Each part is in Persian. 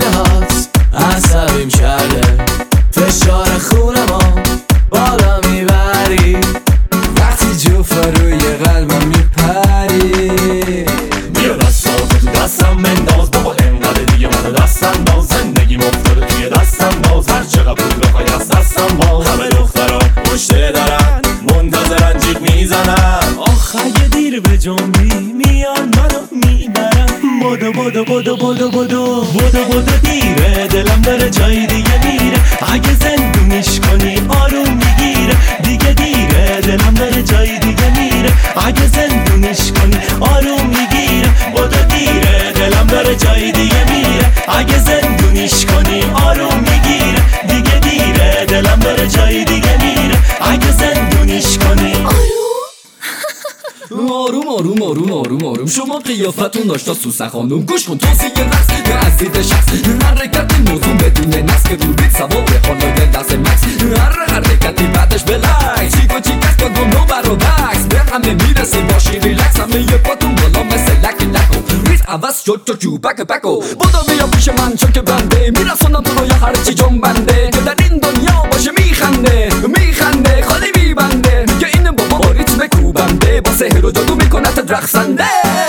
هات عصبیم کرده، فشار خونمو بالا میبری وقتی جوفا روی قلبم میپری. بیا دستاتو تو دستم بنداز بابا، انقدر دیگه منو دست انداز. زندگیم افتاده توی دست انداز، هر چقدر پول بخوای از دستم باز. همه دخترا پشت درن منتظرن جیغ میزنن، آخ اگه دیر به جنبی میان منو میبرن. بدو بدو بدو بدو بدو بدو بدو دیره، دلم داره جای دیگه میره. اگه زندونیش کنی آروم میگیره، دیگه دیره دلم داره جای دیگه میره. اگه زندونیش کنی آروم میگیره. بدو دیره دلم داره جای دیگه میره. اگه زندونیش کنی آروم میگیره، دیگه دیره دلم داره جای دیگه میره. اگه زندونیش کنی آروم آروم آروم آروم آروم، شما قیافتون داشتا سوسن خانوم. گوش کن توصیه رقص از دید شخص، حرکت موضوع بدون نقص که رو بید سوار خانای دست مکس. هر حرکتی بعدش بلکس، چیک و چیکست با دونو بر و بکس. به همه میرسی باشی ریلکس، همه یه پاتون بالا مثل لک لکو. ریز عوض شد تو جو بک بکو. بودو بیا پیش من چون که بنده میرسونم تو رو یا هرچی جون بنده. که در این دنیا باشه میخنده میخنده خالی میبنده. میگه این بابا با ریتم کوبنده، با سحر و جادو میکنت رقصنده.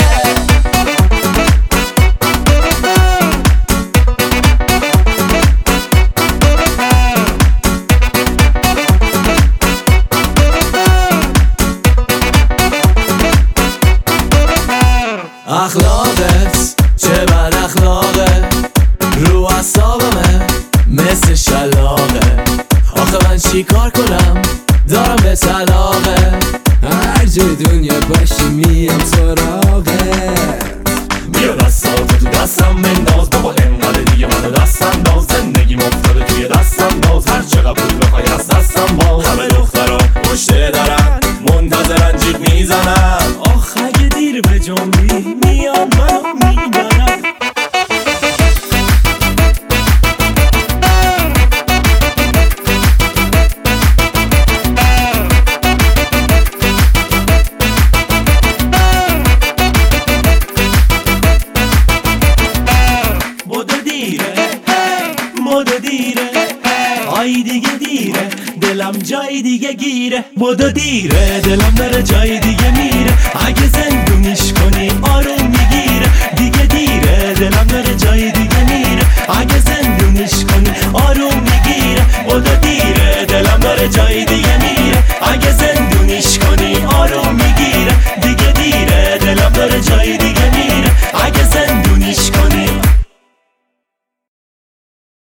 اخلاقت چه بد اخلاقه، رو اعصابمه مثل شلاقه. آخه من چی کار کنم دارم به طلاقه، هر جای دنیا باشی میام سراغه. بیا دستاتو تو دستم بنداز بابا، انقدر دیگه منو دست انداز. زندگیم افتاده توی دست انداز، هر چقدر پول بخوای از دستم باز. همه دخترا پشت درن منتظرن جیغ میزنن، آخ اگه دیر به جنبی میان منو میبرن. بدو دیره آی دیگه دیره، دلم جای دیگه گیره. بدو دیره دلم داره جای دیگه میره. اگه زندونیش کنی آروم